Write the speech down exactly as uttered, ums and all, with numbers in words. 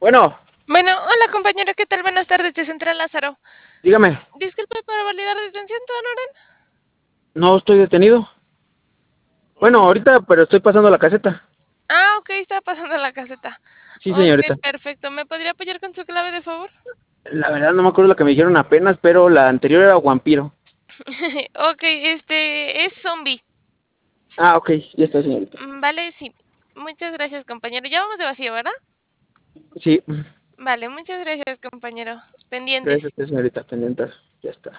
Bueno, Bueno, hola compañero, ¿qué tal? Buenas tardes, de Central Lázaro. dígame, Disculpe para validar detención, ¿todo en orden? no estoy detenido. Bueno, Mm, ahorita, pero estoy pasando la caseta. Ah, ok, estaba pasando la caseta. Sí, Ok, señorita. perfecto. ¿Me podría apoyar con su clave de favor? La verdad no me acuerdo lo que me dijeron apenas, pero la anterior era vampiro. Ok, este es zombie. Ah, ok, ya está, señorita. Mm, Vale, sí. Muchas gracias, compañero. Ya vamos de vacío, ¿verdad? Sí, Vale, muchas gracias, compañero. gracias a Pendientes. usted, señorita, pendiente. Ya está.